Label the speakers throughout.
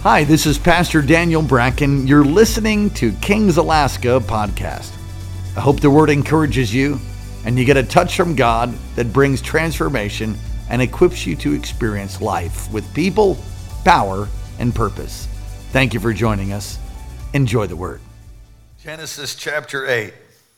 Speaker 1: Hi, this is Pastor Daniel Bracken. You're listening to Kings Alaska podcast. I hope the word encourages you and you get a touch from God that brings transformation and equips you to experience life with people, power, and purpose. Thank you for joining us. Enjoy the word.
Speaker 2: Genesis chapter 8.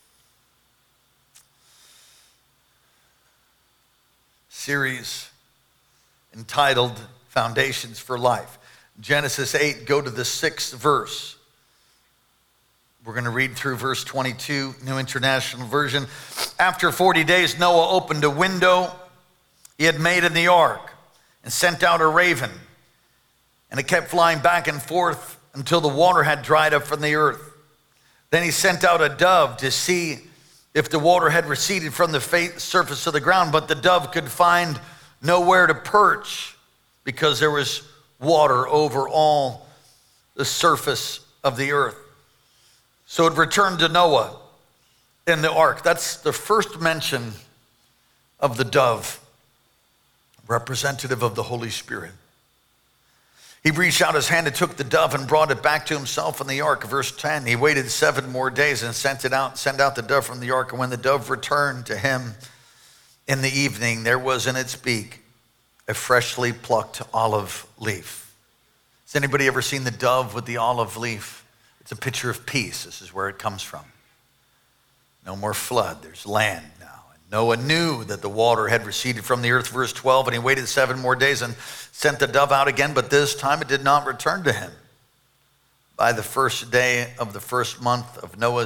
Speaker 2: Series entitled Foundations for Life. Genesis 8, go to the 6th verse. We're going to read through verse 22, New International Version. After 40 days, Noah opened a window he had made in the ark and sent out a raven. And it kept flying back and forth until the water had dried up from the earth. Then he sent out a dove to see if the water had receded from the surface of the ground, but the dove could find nowhere to perch because there was water over all the surface of the earth. So it returned to Noah in the ark. That's the first mention of the dove, representative of the Holy Spirit. He reached out his hand and took the dove and brought it back to himself in the ark. Verse 10, he waited 7 more days and sent out the dove from the ark. And when the dove returned to him in the evening, there was in its beak a freshly plucked olive leaf. Has anybody ever seen the dove with the olive leaf? It's a picture of peace. This is where it comes from. No more flood. There's land now. And Noah knew that the water had receded from the earth. Verse 12, and he waited 7 more days and sent the dove out again, but this time it did not return to him. By the first day of the first month of Noah's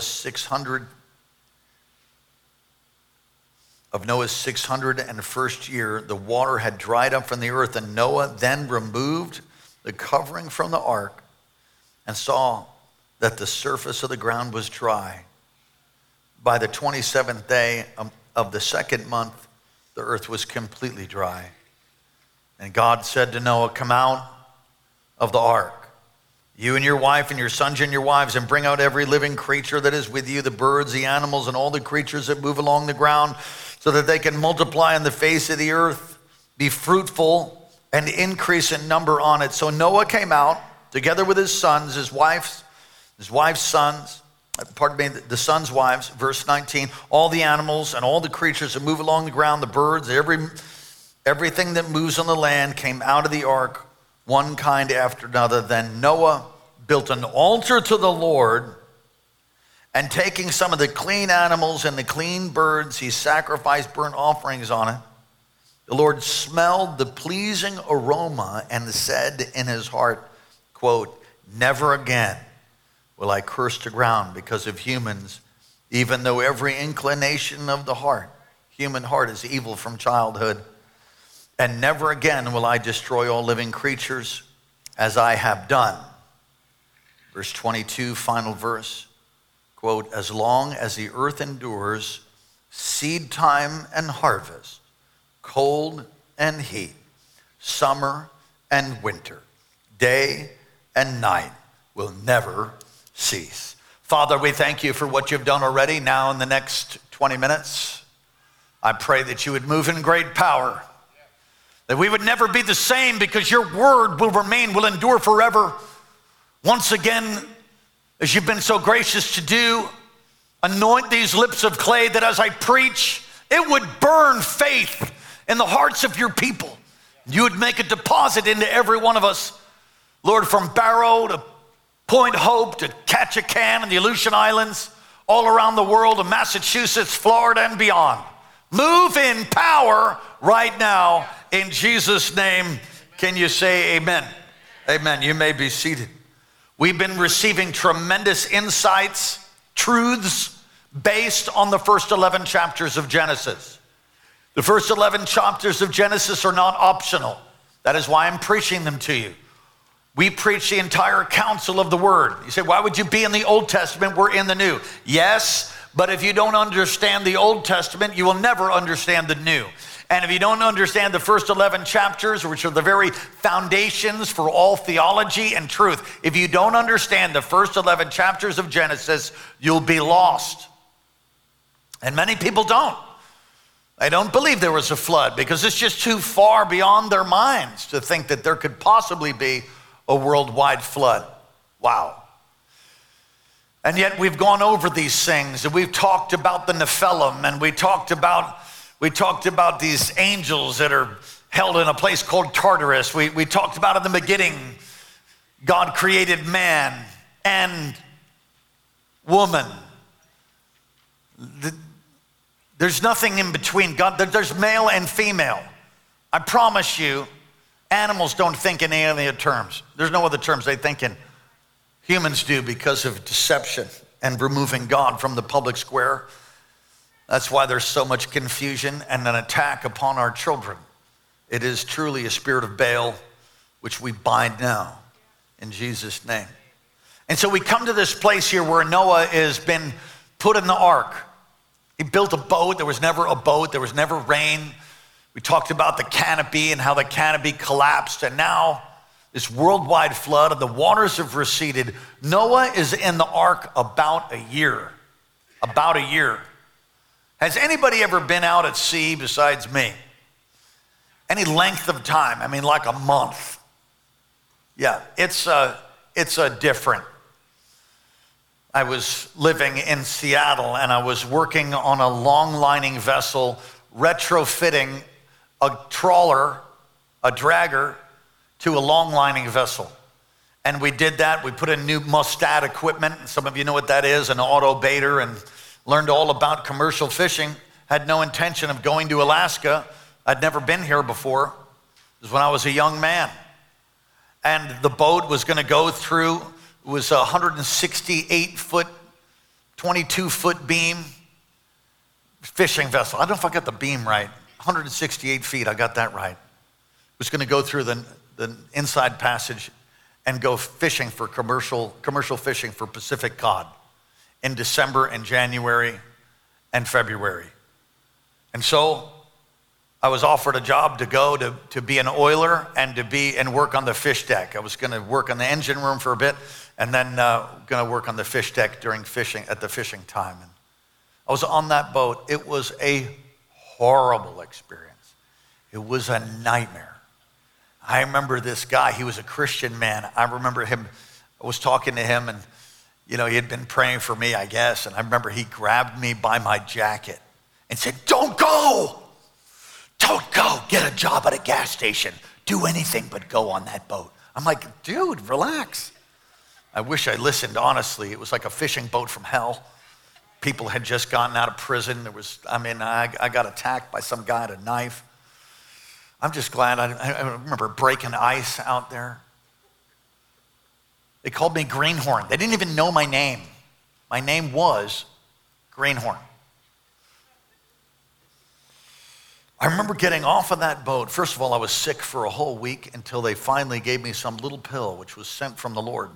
Speaker 2: 601st year, the water had dried up from the earth, and Noah then removed the covering from the ark and saw that the surface of the ground was dry. By the 27th day of the second month, the earth was completely dry. And God said to Noah, come out of the ark, you and your wife and your sons and your wives, and bring out every living creature that is with you, the birds, the animals, and all the creatures that move along the ground, so that they can multiply on the face of the earth, be fruitful, and increase in number on it. So Noah came out together with his sons, his wife's sons, the sons' wives, verse 19, all the animals and all the creatures that move along the ground, the birds, everything that moves on the land came out of the ark, one kind after another. Then Noah built an altar to the Lord, and taking some of the clean animals and the clean birds, he sacrificed burnt offerings on it. The Lord smelled the pleasing aroma and said in his heart, quote, never again will I curse the ground because of humans, even though every inclination of the heart, human heart, is evil from childhood. And never again will I destroy all living creatures as I have done. Verse 22, final verse, quote, as long as the earth endures, seed time and harvest, cold and heat, summer and winter, day and night will never cease. Father, we thank you for what you've done already. Now in the next 20 minutes, I pray that you would move in great power, that we would never be the same because your word will endure forever. Once again, as you've been so gracious to do, anoint these lips of clay that as I preach, it would burn faith in the hearts of your people. You would make a deposit into every one of us. Lord, from Barrow to Point Hope to Ketchikan and the Aleutian Islands, all around the world, to Massachusetts, Florida, and beyond. Move in power right now in Jesus' name. Can you say amen? Amen. You may be seated. We've been receiving tremendous insights, truths based on the first 11 chapters of Genesis. The first 11 chapters of Genesis are not optional. That is why I'm preaching them to you. We preach the entire counsel of the word. You say, why would you be in the Old Testament? We're in the New. Yes, but if you don't understand the Old Testament, you will never understand the New. And if you don't understand the first 11 chapters, which are the very foundations for all theology and truth, if you don't understand the first 11 chapters of Genesis, you'll be lost. And many people don't. They don't believe there was a flood because it's just too far beyond their minds to think that there could possibly be a worldwide flood. Wow. And yet we've gone over these things, and we've talked about the Nephilim, and we talked about these angels that are held in a place called Tartarus. We talked about in the beginning, God created man and woman. There's nothing in between. God, there's male and female. I promise you, animals don't think in any other terms. There's no other terms they think in. Humans do, because of deception and removing God from the public square. That's why there's so much confusion and an attack upon our children. It is truly a spirit of Baal, which we bind now in Jesus' name. And so we come to this place here where Noah has been put in the ark. He built a boat. There was never a boat. There was never rain. We talked about the canopy and how the canopy collapsed, and now this worldwide flood and the waters have receded. Noah is in the ark about a year. About a year. Has anybody ever been out at sea besides me? Any length of time? I mean, like a month. Yeah, it's different. I was living in Seattle, and I was working on a long lining vessel, retrofitting a trawler, a dragger, to a long lining vessel. And we did that. We put in new Mustad equipment. Some of you know what that is, an auto baiter, and learned all about commercial fishing. Had no intention of going to Alaska. I'd never been here before. It was when I was a young man. And the boat was going to go through, it was a 168-foot, 22-foot beam fishing vessel. I don't know if I got the beam right. 168 feet, I got that right. It was going to go through the inside passage and go fishing for commercial fishing for Pacific cod in December and January and February. And so I was offered a job to go to be an oiler and work on the fish deck. I was going to work on the engine room for a bit, and then going to work on the fish deck during fishing at the fishing time. And I was on that boat. It was a horrible experience. It was a nightmare. I remember this guy. He was a Christian man. I remember him. I was talking to him, and he had been praying for me, I guess. And I remember he grabbed me by my jacket and said, "Don't go. Don't go. Get a job at a gas station. Do anything but go on that boat." I'm like, "Dude, relax." I wish I listened, honestly. It was like a fishing boat from hell. People had just gotten out of prison. I got attacked by some guy with a knife. I'm just glad. I remember breaking ice out there. They called me Greenhorn. They didn't even know my name. My name was Greenhorn. I remember getting off of that boat. First of all, I was sick for a whole week until they finally gave me some little pill, which was sent from the Lord.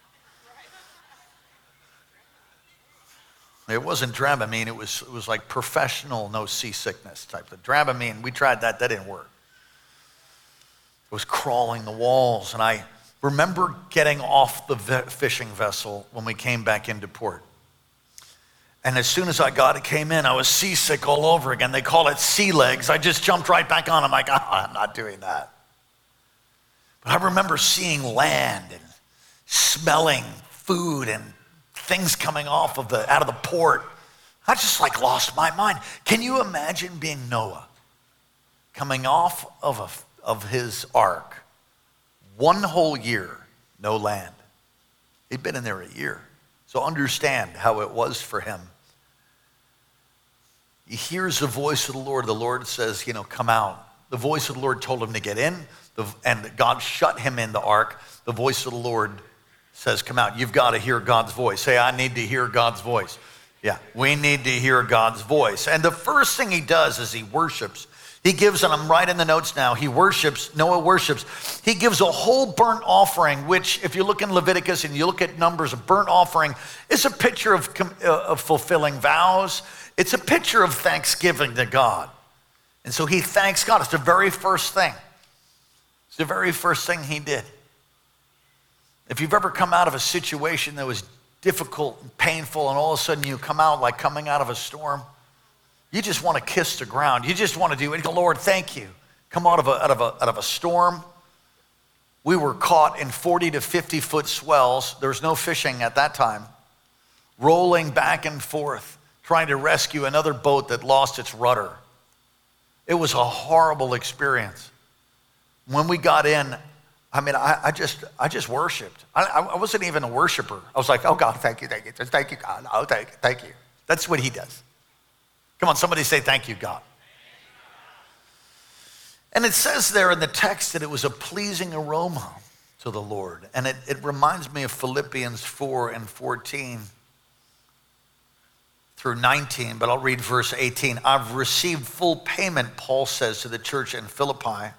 Speaker 2: It wasn't Dramamine. It was like professional, no seasickness type of Dramamine. We tried that. That didn't work. It was crawling the walls. And I remember getting off the fishing vessel when we came back into port. And as soon as I came in, I was seasick all over again. They call it sea legs. I just jumped right back on. I'm like, I'm not doing that. But I remember seeing land and smelling food and things coming out of the port. I just lost my mind. Can you imagine being Noah, coming off of his ark, one whole year, no land? He'd been in there a year. So understand how it was for him. He hears the voice of the Lord. The Lord says, come out. The voice of the Lord told him to get in, and God shut him in the ark. The voice of the Lord says, come out. You've got to hear God's voice. Say, I need to hear God's voice. Yeah, we need to hear God's voice. And the first thing he does is he worships. He gives, and I'm right in the notes now, Noah worships. He gives a whole burnt offering, which if you look in Leviticus and you look at Numbers, a burnt offering is a picture of fulfilling vows. It's a picture of thanksgiving to God. And so he thanks God. It's the very first thing. It's the very first thing he did. If you've ever come out of a situation that was difficult and painful, and all of a sudden you come out like coming out of a storm, you just want to kiss the ground. You just want to do it. Lord, thank you. Come out of a storm we were caught in 40 to 50 foot swells. There was no fishing at that time. Rolling back and forth, trying to rescue another boat that lost its rudder. It was a horrible experience. When we got in, I just worshiped. I wasn't even a worshiper. I was like, oh God, thank you, God. Oh, thank you. That's what he does. Come on, somebody say thank you, God. And it says there in the text that it was a pleasing aroma to the Lord. And it reminds me of Philippians 4 and 14 through 19, but I'll read verse 18. I've received full payment, Paul says to the church in Philippi,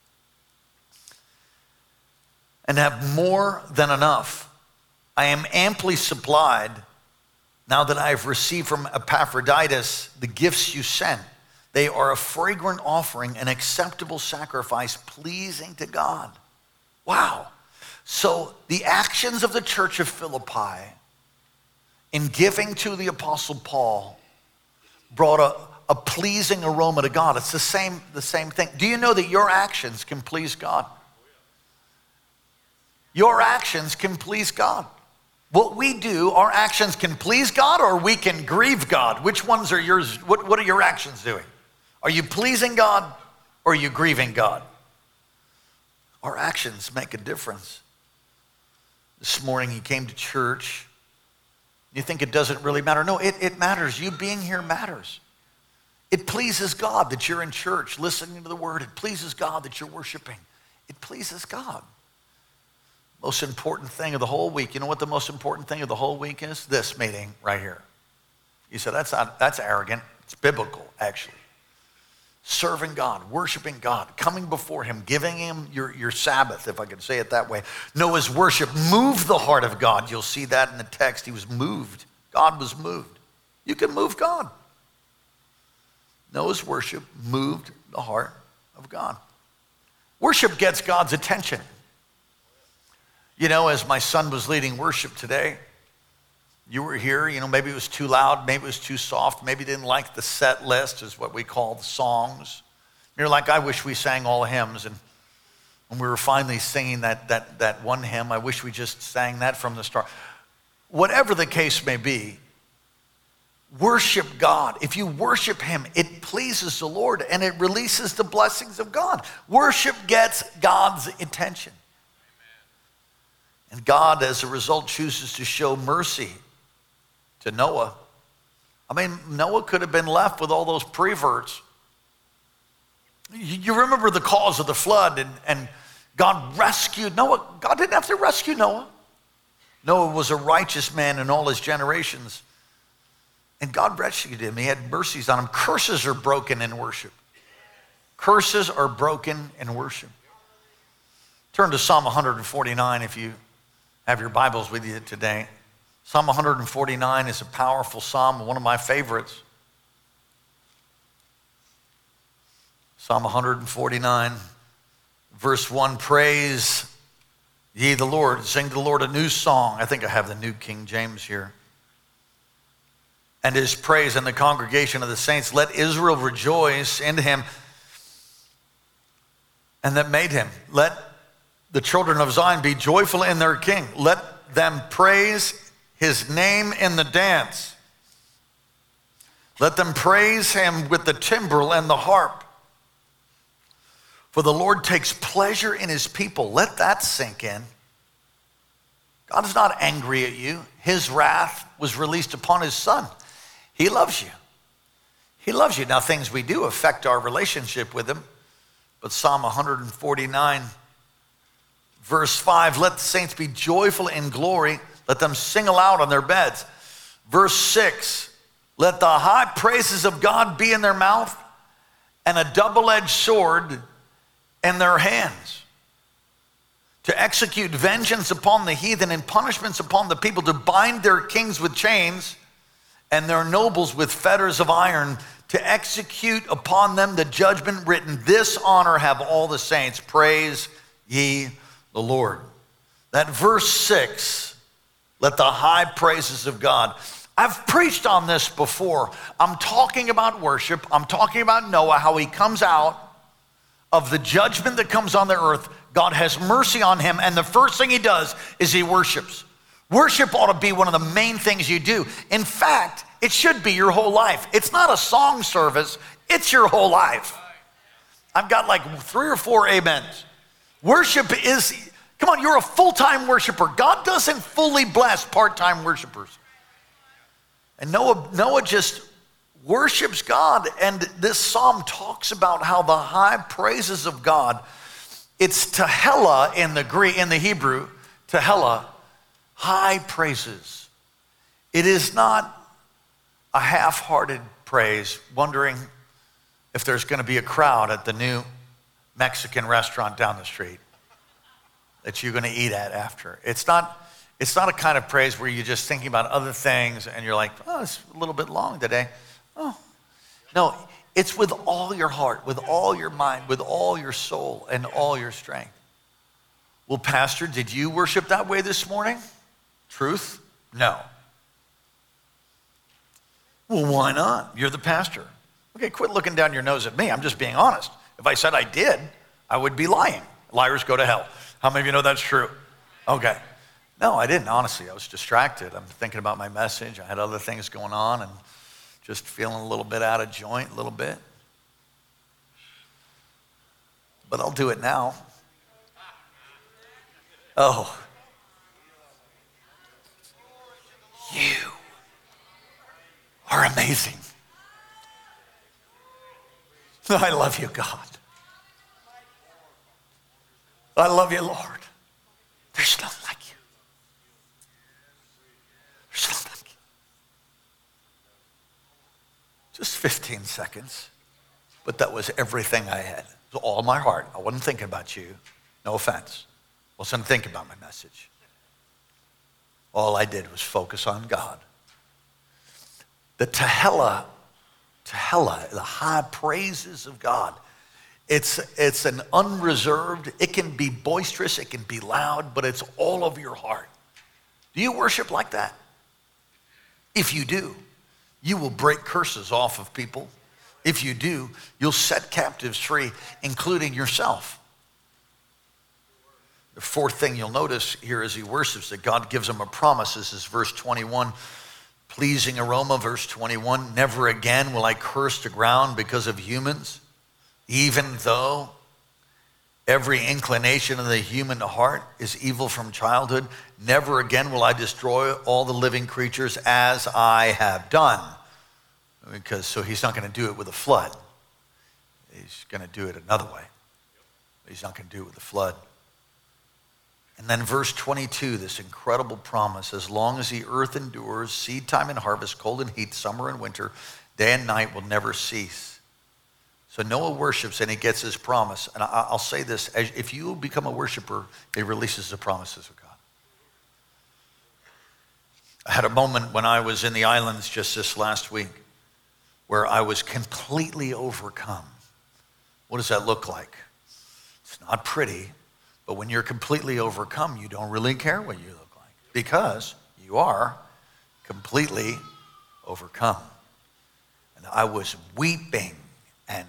Speaker 2: and have more than enough. I am amply supplied now that I have received from Epaphroditus the gifts you sent. They are a fragrant offering, an acceptable sacrifice, pleasing to God. Wow. So the actions of the church of Philippi in giving to the Apostle Paul brought a pleasing aroma to God. It's the same thing. Do you know that your actions can please God? Your actions can please God. What we do, our actions can please God or we can grieve God. Which ones are yours? What are your actions doing? Are you pleasing God or are you grieving God? Our actions make a difference. This morning you came to church. You think it doesn't really matter. No, it matters. You being here matters. It pleases God that you're in church listening to the word. It pleases God that you're worshiping. It pleases God. Most important thing of the whole week. You know what the most important thing of the whole week is? This meeting right here. You said, that's arrogant. It's biblical, actually. Serving God, worshiping God, coming before him, giving him your Sabbath, if I could say it that way. Noah's worship moved the heart of God. You'll see that in the text. He was moved. God was moved. You can move God. Noah's worship moved the heart of God. Worship gets God's attention. You know, as my son was leading worship today, you were here, maybe it was too loud, maybe it was too soft, maybe you didn't like the set list, is what we call the songs. You're like, I wish we sang all hymns, and when we were finally singing that one hymn, I wish we just sang that from the start. Whatever the case may be, worship God. If you worship him, it pleases the Lord, and it releases the blessings of God. Worship gets God's attention. And God, as a result, chooses to show mercy to Noah. Noah could have been left with all those preverts. You remember the cause of the flood, and God rescued Noah. God didn't have to rescue Noah. Noah was a righteous man in all his generations. And God rescued him. He had mercies on him. Curses are broken in worship. Curses are broken in worship. Turn to Psalm 149 if you have your Bibles with you today. Psalm 149 is a powerful psalm, one of my favorites. Psalm 149, verse 1, praise ye the Lord. Sing to the Lord a new song. I think I have the New King James here. And his praise in the congregation of the saints. Let Israel rejoice in him and that made him. Let the children of Zion be joyful in their king. Let them praise his name in the dance. Let them praise him with the timbrel and the harp. For the Lord takes pleasure in his people. Let that sink in. God is not angry at you. His wrath was released upon his son. He loves you. He loves you. Now, things we do affect our relationship with him. But Psalm 149, verse 5, let the saints be joyful in glory. Let them sing aloud on their beds. Verse 6, let the high praises of God be in their mouth and a double-edged sword in their hands, to execute vengeance upon the heathen and punishments upon the people, to bind their kings with chains and their nobles with fetters of iron, to execute upon them the judgment written. This honor have all the saints. Praise ye the Lord. That verse 6, let the high praises of God. I've preached on this before. I'm talking about worship. I'm talking about Noah, how he comes out of the judgment that comes on the earth. God has mercy on him, and the first thing he does is he worships. Worship ought to be one of the main things you do. In fact, it should be your whole life. It's not a song service, it's your whole life. I've got like 3 or 4 amens. Worship is, come on, you're a full-time worshiper. God doesn't fully bless part-time worshipers. And Noah just worships God, and this psalm talks about how the high praises of God, it's tehillah in the Hebrew, tehillah, high praises. It is not a half-hearted praise, wondering if there's going to be a crowd at the new Mexican restaurant down the street that you're going to eat at after. It's not a kind of praise where you're just thinking about other things and you're like, oh, it's a little bit long today. Oh, no, it's with all your heart, with all your mind, with all your soul, and all your strength. Well, Pastor, did you worship that way this morning? Truth? No. Well, why not? You're the pastor. Okay, quit looking down your nose at me. I'm just being honest. If I said I did, I would be lying. Liars go to hell. How many of you know that's true? Okay. No, I didn't, honestly. I was distracted. I'm thinking about my message. I had other things going on and just feeling a little bit out of joint, a little bit. But I'll do it now. Oh. You are amazing. I love you, God. I love you, Lord. There's none like you. There's none like you. Just 15 seconds, but that was everything I had. It was all my heart. I wasn't thinking about you. No offense. I wasn't thinking about my message. All I did was focus on God. The tehillah, the high praises of God. It's an unreserved, it can be boisterous, it can be loud, but it's all of your heart. Do you worship like that? If you do, you will break curses off of people. If you do, you'll set captives free, including yourself. The fourth thing you'll notice here as he worships, that God gives him a promise. This is verse 21. Pleasing aroma, verse 21. Never again will I curse the ground because of humans, even though every inclination of the human heart is evil from childhood. Never again will I destroy all the living creatures as I have done. So he's not going to do it with a flood. He's going to do it another way. He's not going to do it with a flood. And then verse 22, this incredible promise, as long as the earth endures, seed time and harvest, cold and heat, summer and winter, day and night will never cease. So Noah worships and he gets his promise. And I'll say this, if you become a worshiper, it releases the promises of God. I had a moment when I was in the islands just this last week where I was completely overcome. What does that look like? It's not pretty. But when you're completely overcome, you don't really care what you look like because you are completely overcome. And I was weeping and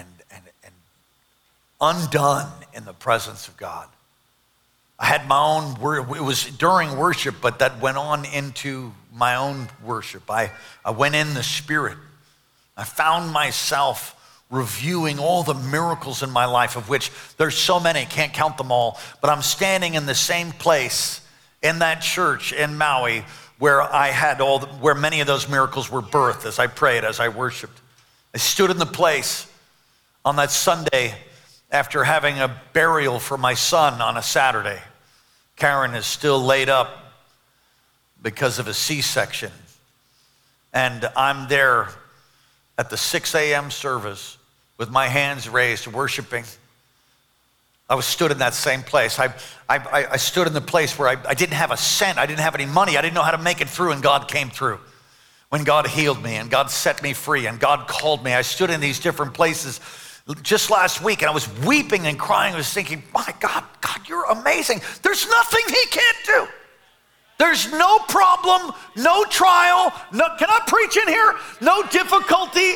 Speaker 2: undone in the presence of God. I had my own word. It was during worship, but that went on into my own worship. I went in the Spirit. I found myself reviewing all the miracles in my life, of which there's so many, can't count them all, but I'm standing in the same place in that church in Maui where where many of those miracles were birthed as I prayed, as I worshiped. I stood in the place on that Sunday after having a burial for my son on a Saturday. Karen is still laid up because of a C-section. And I'm there at the 6 a.m. service with my hands raised, worshiping. I was stood in that same place. I stood in the place where I didn't have a cent. I didn't have any money. I didn't know how to make it through, and God came through. When God healed me and God set me free and God called me, I stood in these different places just last week, and I was weeping and crying. I was thinking, my God, you're amazing. There's nothing he can't do. There's no problem, no trial, can I preach in here? No difficulty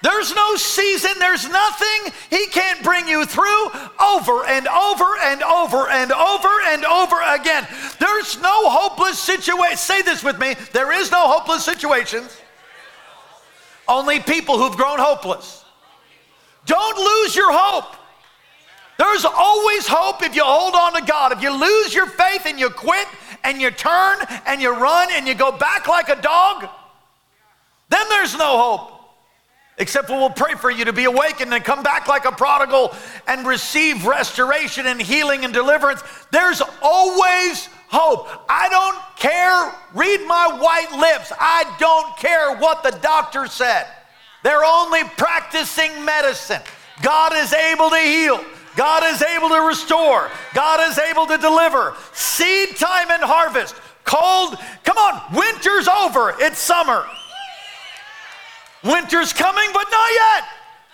Speaker 2: There's no season, there's nothing he can't bring you through over and over and over and over and over again. There's no hopeless situation. Say this with me. There is no hopeless situations. Only people who've grown hopeless. Don't lose your hope. There's always hope if you hold on to God. If you lose your faith and you quit and you turn and you run and you go back like a dog, then there's no hope. Except we'll pray for you to be awakened and come back like a prodigal and receive restoration and healing and deliverance. There's always hope. I don't care. Read my white lips. I don't care what the doctor said. They're only practicing medicine. God is able to heal. God is able to restore. God is able to deliver. Seed time and harvest. Cold. Come on. Winter's over. It's summer. Winter's coming, but not yet.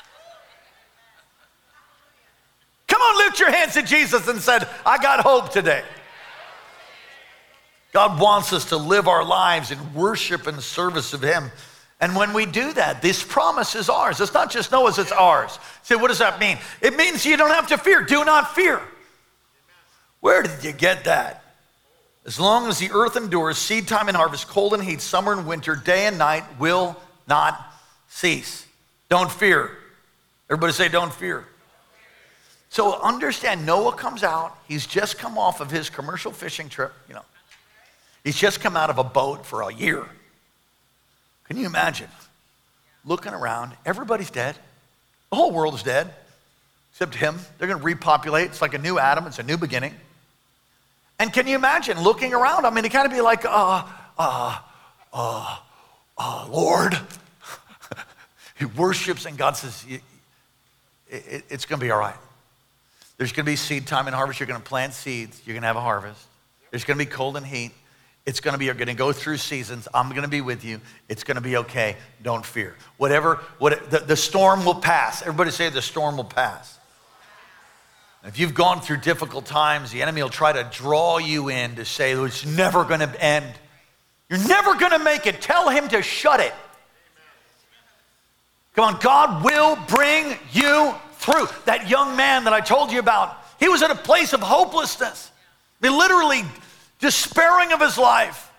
Speaker 2: Come on, lift your hands to Jesus and said, I got hope today. God wants us to live our lives in worship and service of him. And when we do that, this promise is ours. It's not just Noah's, it's ours. Say, what does that mean? It means you don't have to fear. Do not fear. Where did you get that? As long as the earth endures, seed time and harvest, cold and heat, summer and winter, day and night will not cease. Don't fear. Everybody say, don't fear. So understand, Noah comes out. He's just come off of his commercial fishing trip. He's just come out of a boat for a year. Can you imagine? Looking around, everybody's dead. The whole world is dead, except him. They're going to repopulate. It's like a new Adam. It's a new beginning. And can you imagine looking around? I mean, it kind of be like, Lord. He worships, and God says, it's going to be all right. There's going to be seed time and harvest. You're going to plant seeds. You're going to have a harvest. There's going to be cold and heat. It's going to be, you're going to go through seasons. I'm going to be with you. It's going to be okay. Don't fear. The storm will pass. Everybody say the storm will pass. If you've gone through difficult times, the enemy will try to draw you in to say it's never going to end. You're never going to make it. Tell him to shut it. Come on, God will bring you through. That young man that I told you about, he was at a place of hopelessness. He literally despairing of his life.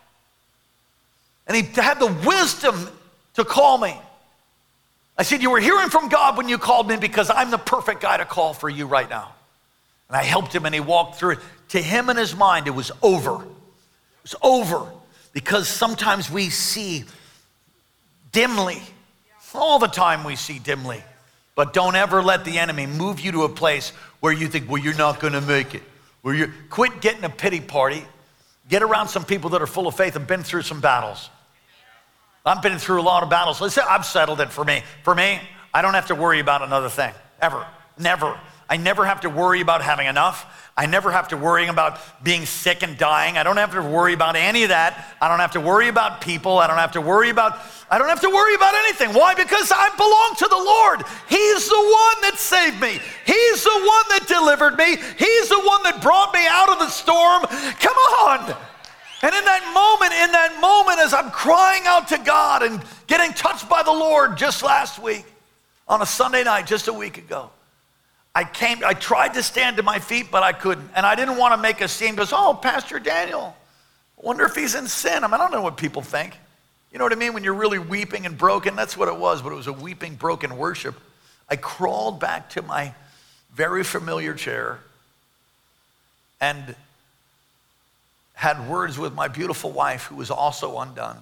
Speaker 2: And he had the wisdom to call me. I said, you were hearing from God when you called me because I'm the perfect guy to call for you right now. And I helped him and he walked through it. To him in his mind, it was over. It was over because sometimes we see dimly. All the time we see dimly. But don't ever let the enemy move you to a place where you think, well, you're not going to make it. Quit getting a pity party. Get around some people that are full of faith and been through some battles. I've been through a lot of battles. Listen, I've settled it for me. For me, I don't have to worry about another thing. Ever. Never. I never have to worry about having enough. I never have to worry about being sick and dying. I don't have to worry about any of that. I don't have to worry about people. I don't have to worry about anything. Why? Because I belong to the Lord. He's the one that saved me. He's the one that delivered me. He's the one that brought me out of the storm. Come on. And in that moment, as I'm crying out to God and getting touched by the Lord just last week, on a Sunday night, just a week ago, I tried to stand to my feet, but I couldn't. And I didn't want to make a scene because, Pastor Daniel, I wonder if he's in sin. I don't know what people think. You know what I mean? When you're really weeping and broken, that's what it was, but it was a weeping, broken worship. I crawled back to my very familiar chair and had words with my beautiful wife, who was also undone.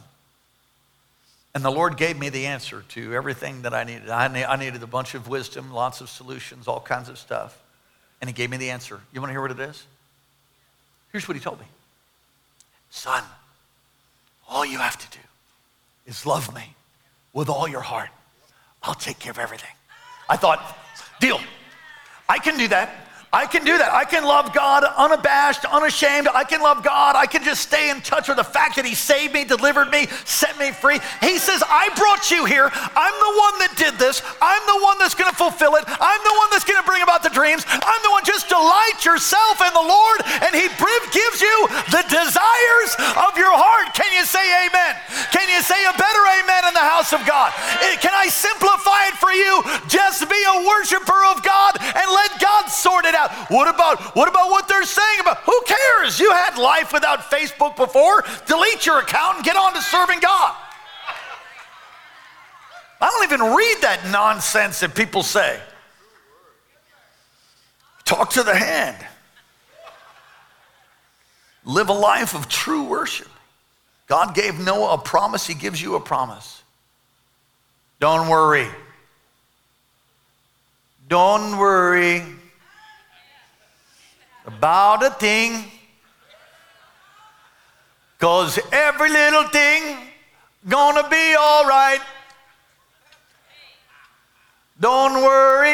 Speaker 2: And the Lord gave me the answer to everything that I needed. I needed a bunch of wisdom, lots of solutions, all kinds of stuff. And he gave me the answer. You want to hear what it is? Here's what he told me. Son, all you have to do is love me with all your heart. I'll take care of everything. I thought, deal. I can do that. I can do that. I can love God unabashed, unashamed. I can love God. I can just stay in touch with the fact that he saved me, delivered me, set me free. He says, I brought you here. I'm the one that did this. I'm the one that's going to fulfill it. I'm the one that's going to bring about the dreams. I'm the one. Just delight yourself in the Lord, and he gives you the desires of your heart. Can you say amen? Can you say a better amen in the house house of God. Can I simplify it for you? Just be a worshiper of God and let God sort it out. What about what they're saying about? Who cares? You had life without Facebook before. Delete your account and get on to serving God. I don't even read that nonsense that people say. Talk to the hand. Live a life of true worship. God gave Noah a promise. He gives you a promise. Don't worry. Don't worry about a thing, because every little thing gonna be all right. Don't worry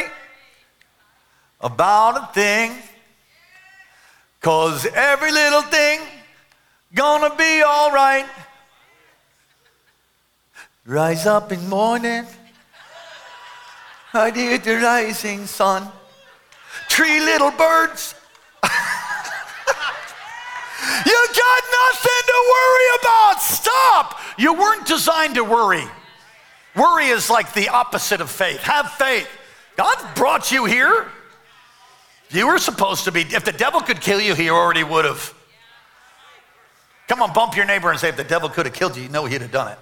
Speaker 2: about a thing, because every little thing gonna be all right. Rise up in morning, I hear the rising sun. 3 little birds. You got nothing to worry about. Stop. You weren't designed to worry. Worry is like the opposite of faith. Have faith. God brought you here. You were supposed to be. If the devil could kill you, he already would have. Come on, bump your neighbor and say, if the devil could have killed you, you know he'd have done it.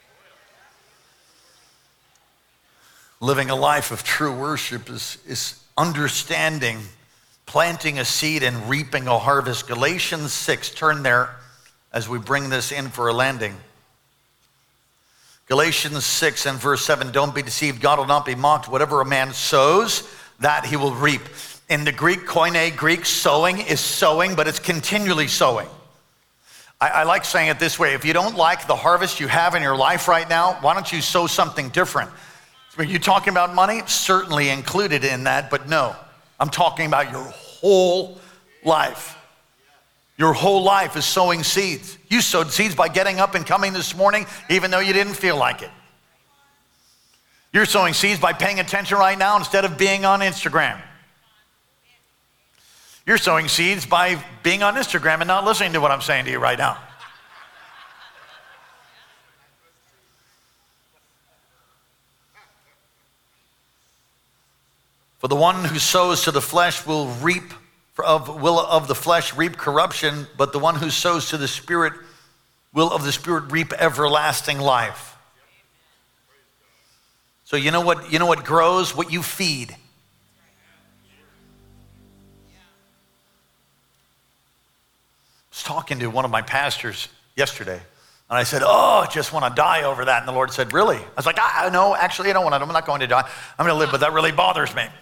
Speaker 2: Living a life of true worship is understanding, planting a seed and reaping a harvest. Galatians 6, turn there as we bring this in for a landing. Galatians 6 and verse 7, don't be deceived, God will not be mocked. Whatever a man sows, that he will reap. In the Greek, koine Greek, sowing is sowing, but it's continually sowing. I like saying it this way. If you don't like the harvest you have in your life right now, why don't you sow something different? Are you talking about money? Certainly included in that, but no. I'm talking about your whole life. Your whole life is sowing seeds. You sowed seeds by getting up and coming this morning, even though you didn't feel like it. You're sowing seeds by paying attention right now instead of being on Instagram. You're sowing seeds by being on Instagram and not listening to what I'm saying to you right now. For the one who sows to the flesh will of the flesh reap corruption, but the one who sows to the Spirit will of the Spirit reap everlasting life. So you know what grows? What you feed. I was talking to one of my pastors yesterday, and I said, I just want to die over that. And the Lord said, really? I was like, no, actually, I don't want to. I'm not going to die. I'm going to live, but that really bothers me.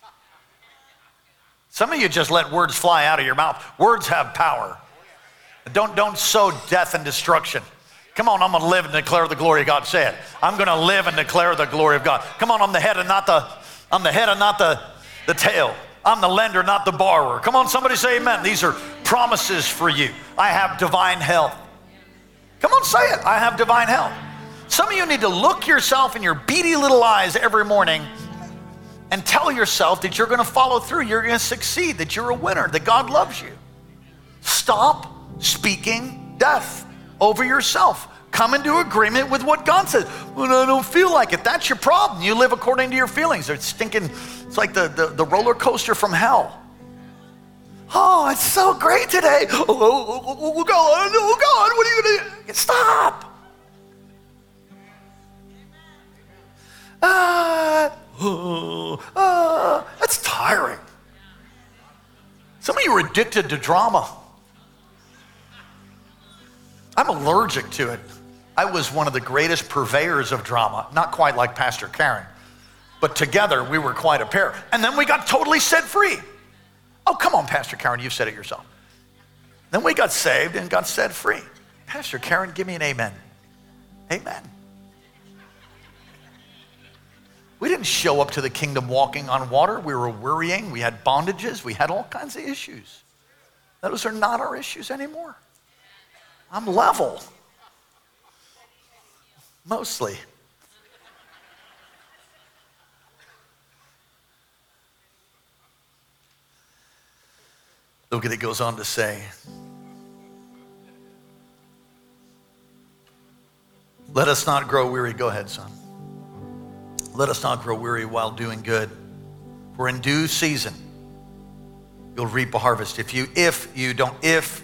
Speaker 2: Some of you just let words fly out of your mouth. Words have power. Don't sow death and destruction. Come on, I'm going to live and declare the glory of God. Say it. I'm going to live and declare the glory of God. Come on, I'm the head and not the tail. I'm the lender, not the borrower. Come on, somebody say amen. These are promises for you. I have divine health. Come on, say it. I have divine health. Some of you need to look yourself in your beady little eyes every morning and tell yourself that you're going to follow through, you're going to succeed, that you're a winner, that God loves you. Stop speaking death over yourself. Come into agreement with what God says. Well, I don't feel like it. That's your problem. You live according to your feelings. It's like the roller coaster from hell. Oh, it's so great today. Oh, God, what are you going to do? Stop. That's tiring. Some of you are addicted to drama. I'm allergic to it. I was one of the greatest purveyors of drama, not quite like Pastor Karen, but together we were quite a pair. And then we got totally set free. Oh, come on, Pastor Karen, you've said it yourself. Then we got saved and got set free. Pastor Karen, give me an amen. Amen. We didn't show up to the kingdom walking on water. We were worrying. We had bondages. We had all kinds of issues. Those are not our issues anymore. I'm level. Mostly. Look at it, goes on to say, Let us not grow weary. Go ahead, son. Let us not grow weary while doing good. For in due season, you'll reap a harvest if you don't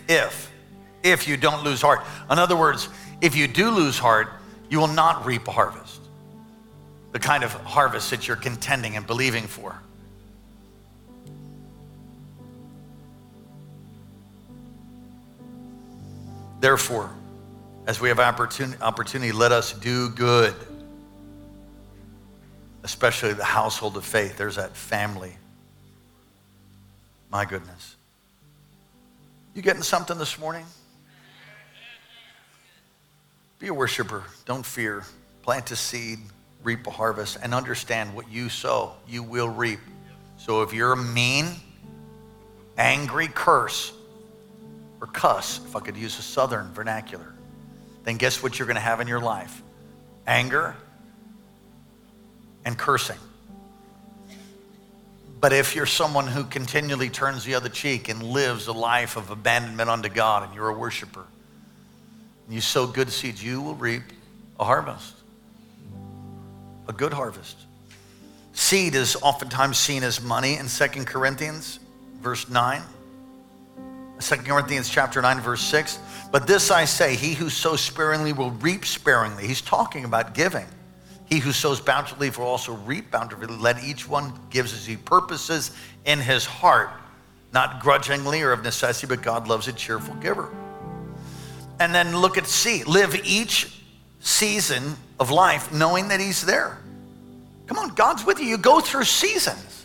Speaker 2: lose heart. In other words, if you do lose heart, you will not reap a harvest. The kind of harvest that you're contending and believing for. Therefore, as we have opportunity, let us do good. Especially the household of faith. There's that family. My goodness. You getting something this morning? Be a worshiper. Don't fear. Plant a seed, reap a harvest, and understand what you sow, you will reap. So if you're a mean, angry curse, or cuss, if I could use a southern vernacular, then guess what you're going to have in your life? Anger and cursing. But if you're someone who continually turns the other cheek and lives a life of abandonment unto God, and you're a worshiper, and you sow good seeds, you will reap a harvest. A good harvest. Seed is oftentimes seen as money in 2 Corinthians verse 9. 2 Corinthians chapter 9 verse 6. But this I say, he who sows sparingly will reap sparingly. He's talking about giving. He who sows bountifully will also reap bountifully. Let each one gives as he purposes in his heart, not grudgingly or of necessity, but God loves a cheerful giver. And then look at C. Live each season of life knowing that he's there. Come on, God's with you. You go through seasons.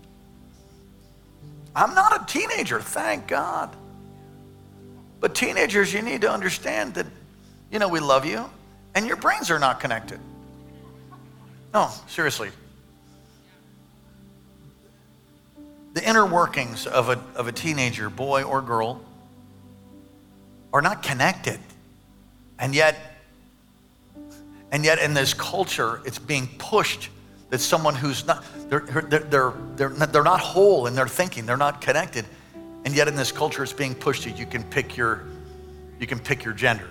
Speaker 2: I'm not a teenager, thank God. But teenagers, you need to understand that, we love you, and your brains are not connected. No, seriously. The inner workings of a teenager, boy or girl, are not connected. And yet in this culture, it's being pushed that someone who's not, they're not whole in their thinking, they're not connected. And yet in this culture, it's being pushed that you can pick your gender.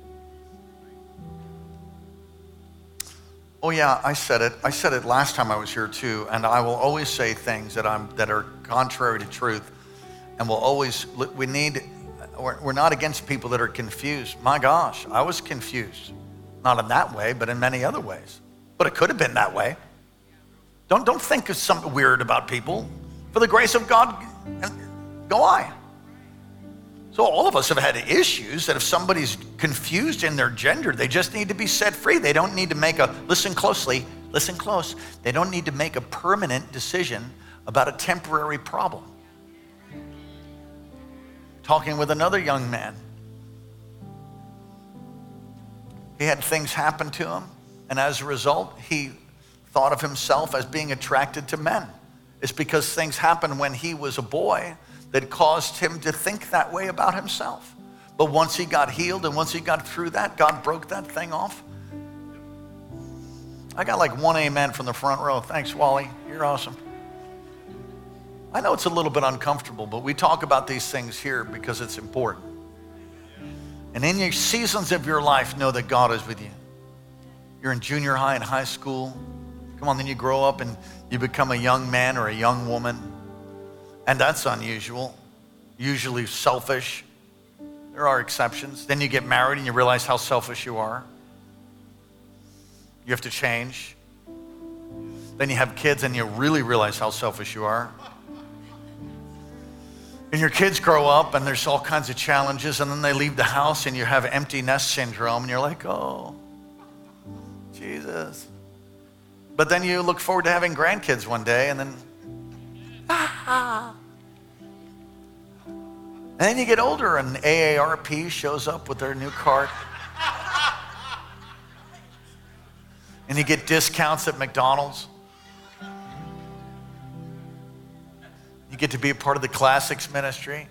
Speaker 2: Oh yeah, I said it last time I was here too, and I will always say things that are contrary to truth, and we're not against people that are confused. My gosh, I was confused. Not in that way, but in many other ways. But it could have been that way. Don't think of something weird about people. For the grace of God, go I. So all of us have had issues that if somebody's confused in their gender, they just need to be set free. They don't need to listen close. They don't need to make a permanent decision about a temporary problem. Talking with another young man. He had things happen to him, and as a result, he thought of himself as being attracted to men. It's because things happened when he was a boy that caused him to think that way about himself. But once he got healed and once he got through that, God broke that thing off. I got like one amen from the front row. Thanks, Wally. You're awesome. I know it's a little bit uncomfortable, but we talk about these things here because it's important. And in your seasons of your life, know that God is with you. You're in junior high and high school. Come on, then you grow up and you become a young man or a young woman. And that's unusual, usually selfish. There are exceptions. Then you get married and you realize how selfish you are. You have to change. Then you have kids and you really realize how selfish you are. And your kids grow up and there's all kinds of challenges, and then they leave the house and you have empty nest syndrome and you're like, oh, Jesus. But then you look forward to having grandkids one day, and then and then you get older and AARP shows up with their new card. And you get discounts at McDonald's. You get to be a part of the Classics ministry.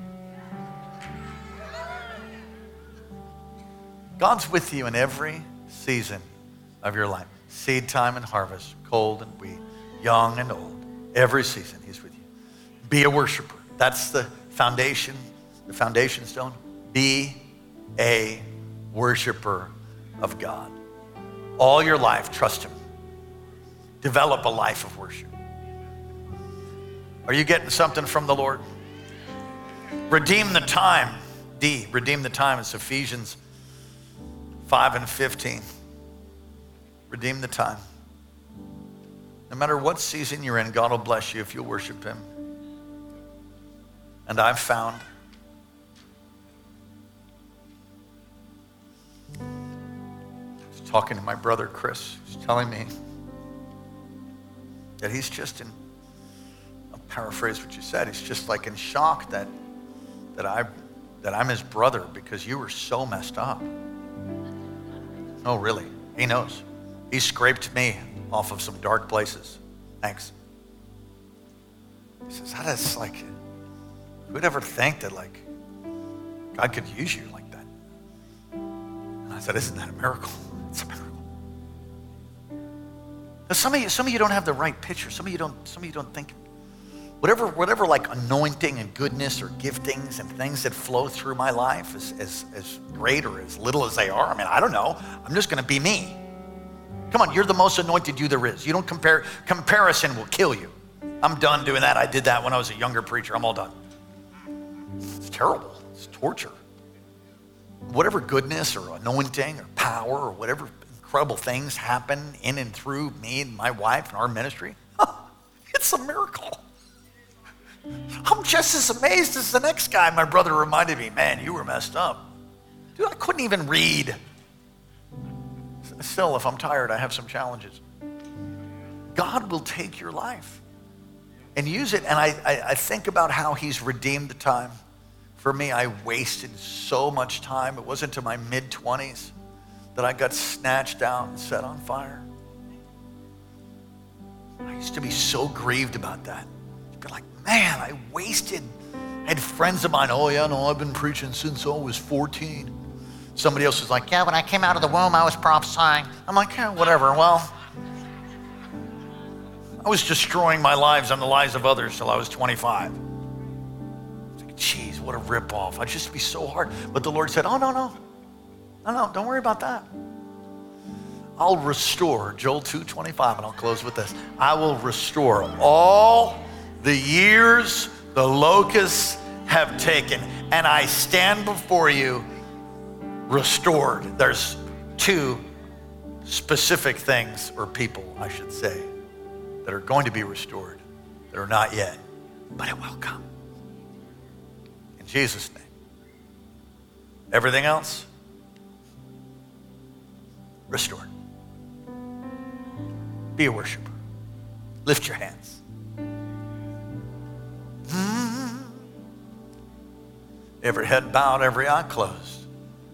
Speaker 2: God's with you in every season of your life. Seed time and harvest, cold and wheat, young and old. Every season he's with you. Be a worshiper. That's the foundation stone. Be a worshiper of God. All your life, trust him. Develop a life of worship. Are you getting something from the Lord? Redeem the time. D, redeem the time. It's Ephesians 5:15. Redeem the time. No matter what season you're in, God will bless you if you'll worship him. And I've found talking to my brother Chris, who's telling me that he's just in, I'll paraphrase what you said, he's just like in shock that I'm his brother because you were so messed up. Oh, really? He knows. He scraped me off of some dark places. Thanks. He says, that is like, who'd ever think that like God could use you like that? And I said, isn't that a miracle? It's a miracle. Now, some of you don't have the right picture. Some of you don't think whatever like anointing and goodness or giftings and things that flow through my life as great or as little as they are. I mean, I don't know. I'm just going to be me. Come on, you're the most anointed you there is. You don't compare. Comparison will kill you. I'm done doing that. I did that when I was a younger preacher. I'm all done. It's terrible. It's torture. Whatever goodness or anointing or power or whatever incredible things happen in and through me and my wife and our ministry, it's a miracle. I'm just as amazed as the next guy. My brother reminded me, man, you were messed up. Dude, I couldn't even read. Still, if I'm tired, I have some challenges. God will take your life and use it. And I think about how he's redeemed the time. For me, I wasted so much time. It wasn't until my mid-20s that I got snatched out and set on fire. I used to be so grieved about that. I'd be like, man, I had friends of mine, oh yeah, no, I've been preaching since I was 14. Somebody else was like, yeah, when I came out of the womb, I was prophesying. I'm like, yeah, whatever. Well, I was destroying my lives and the lives of others till I was 25. Jeez, what a ripoff. I'd just be so hard. But the Lord said, oh, no, don't worry about that. I'll restore, Joel 2:25, and I'll close with this. I will restore all the years the locusts have taken, and I stand before you restored. There's two specific things, or people, I should say, that are going to be restored, that are not yet, but it will come. In Jesus' name. Everything else, restored. Be a worshiper. Lift your hands. Every head bowed, every eye closed.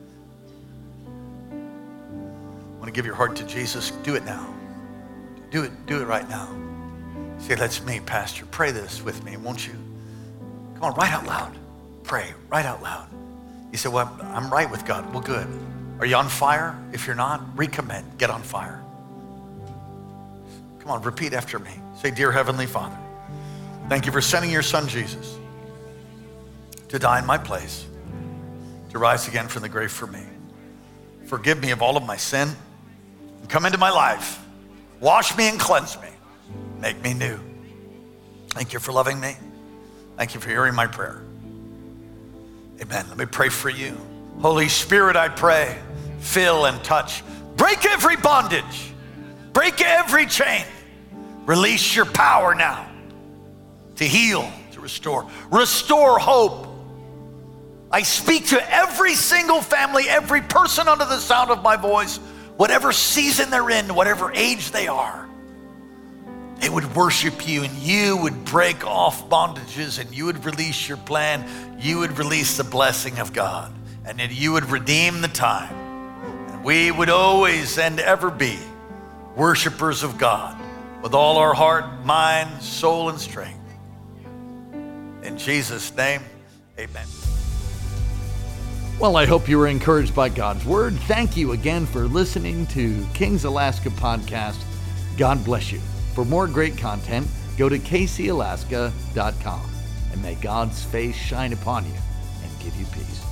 Speaker 2: Want to give your heart to Jesus? Do it now. Do it right now. Say, that's me, Pastor. Pray this with me, won't you? Come on, right out loud. Pray, right out loud. You say, well, I'm right with God. Well, good. Are you on fire? If you're not, recommit. Get on fire. Come on, repeat after me. Say, dear Heavenly Father, thank you for sending your son, Jesus, to die in my place, to rise again from the grave for me. Forgive me of all of my sin and come into my life. Wash me and cleanse me. Make me new. Thank you for loving me. Thank you for hearing my prayer. Amen. Let me pray for you. Holy Spirit, I pray, fill and touch. Break every bondage. Break every chain. Release your power now to heal, to restore. Restore hope. I speak to every single family, every person under the sound of my voice, whatever season they're in, whatever age they are. They would worship you and you would break off bondages and you would release your plan. You would release the blessing of God and that you would redeem the time. And we would always and ever be worshipers of God with all our heart, mind, soul, and strength. In Jesus' name, amen.
Speaker 1: Well, I hope you were encouraged by God's word. Thank you again for listening to Kings Alaska Podcast. God bless you. For more great content, go to kcalaska.com, and may God's face shine upon you and give you peace.